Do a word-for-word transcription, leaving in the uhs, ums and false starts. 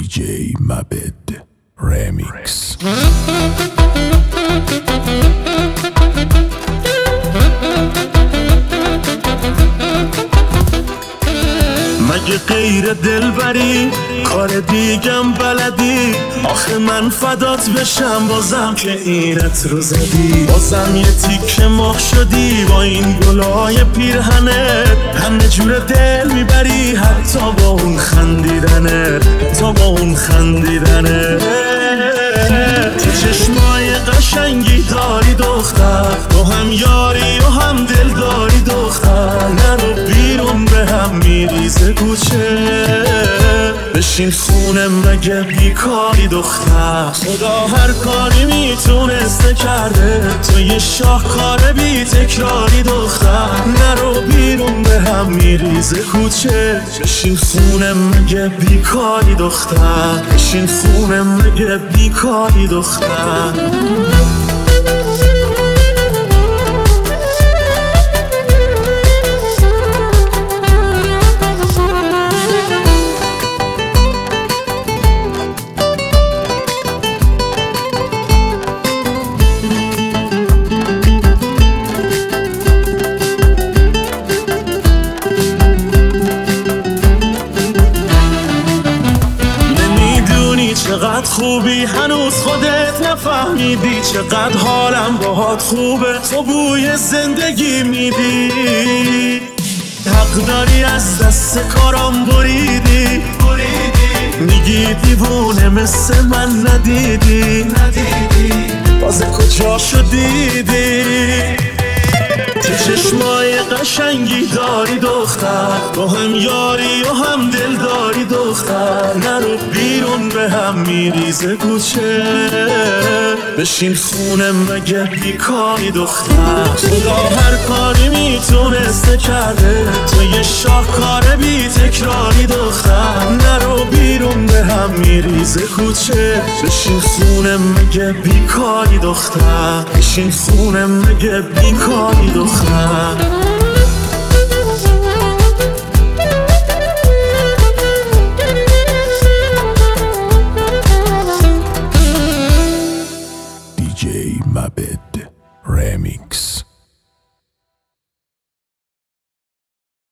دی جی Mabed Remix. مگه غیر دلبری کار دیگم بلدی؟ آخه من فدات بشم بازم که اینت رو زدی، بازم یه تیکه مخ شدی با این گلای پیرهنت. همه جور دل میبری حتی با اون خندیدنت، حتی با اون خندیدنت. تو چشمای قشنگی داری دختر، تو هم یاری و هم دل داری دختر. نرو بیرون به هم میریزه کوچه، بشین خونه مگه بیکاری دختر. خدا هر کاری میتونسته کرده، تو یه شاهکار بی تکراری دختر. نرو بیرون به هم میریزه کوچه، بشین خونه مگه بیکاری دختر. بشین خونه مگه بیکاری دختر. چقدر خوبی هنوز خودت نفهمیدی، چقدر حالم باهات خوبه تو بوی زندگی میدی. حق داری از دست کارام بریدی، میگی دیوونه مثل من ندیدی، بازه کجا شدیدی؟ تو چشمای قشنگی داری دختر، تو هم یاری و هم دل داری دختر. نرو بیرون به هم میریزه کوچه، بشین خونه مگه بیکاری دختر. خدا هر کاری میتونسته کرده، تو یه شاهکار بی تکراری دختر. نرو بیرون به هم میریزه کوچه، بشین خونه مگه بیکاری دختر. بشین خونه مگه بیکاری دختر.